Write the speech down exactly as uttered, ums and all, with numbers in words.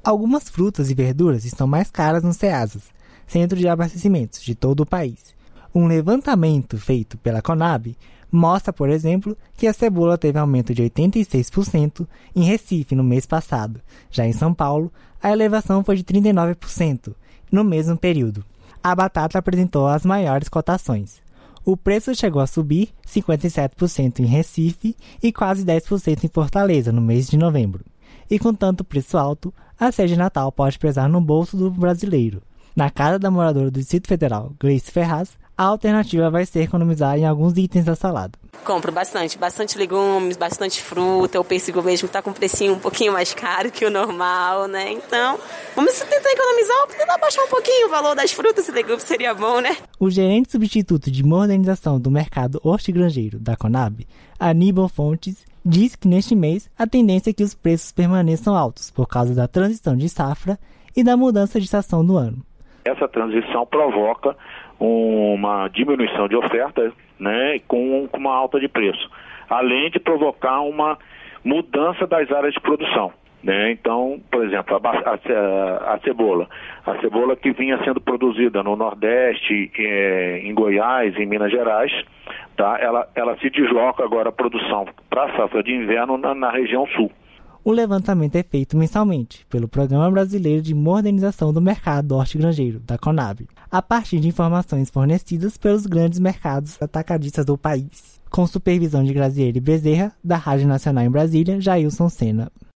Algumas frutas e verduras estão mais caras nos Ceasas, centro de abastecimentos de todo o país. Um levantamento feito pela Conab mostra, por exemplo, que a cebola teve aumento de oitenta e seis por cento em Recife no mês passado. Já em São Paulo, a elevação foi de trinta e nove por cento no mesmo período. A batata apresentou as maiores cotações. O preço chegou a subir cinquenta e sete por cento em Recife e quase dez por cento em Fortaleza no mês de novembro. E com tanto preço alto, a ceia de Natal pode pesar no bolso do brasileiro. Na casa da moradora do Distrito Federal, Gleice Ferraz, a alternativa vai ser economizar em alguns itens da salada. Compro bastante, bastante legumes, bastante fruta, o pêssego mesmo está com um precinho um pouquinho mais caro que o normal, né? Então, vamos tentar economizar ou tentar baixar um pouquinho o valor das frutas e legumes, seria bom, né? O gerente substituto de modernização do mercado hortigranjeiro da Conab, Aníbal Fontes, diz que neste mês a tendência é que os preços permaneçam altos por causa da transição de safra e da mudança de estação do ano. Essa transição provoca uma diminuição de oferta, né, com uma alta de preço, além de provocar uma mudança das áreas de produção, né? Então, por exemplo, a, a, a cebola, a cebola que vinha sendo produzida no Nordeste, é, em Goiás, em Minas Gerais, tá? ela, ela se desloca agora a produção para a safra de inverno na, na região sul. O levantamento é feito mensalmente pelo Programa Brasileiro de Modernização do Mercado Hortigranjeiro, da Conab, a partir de informações fornecidas pelos grandes mercados atacadistas do país. Com supervisão de Graziele Bezerra, da Rádio Nacional em Brasília, Jailson Sena.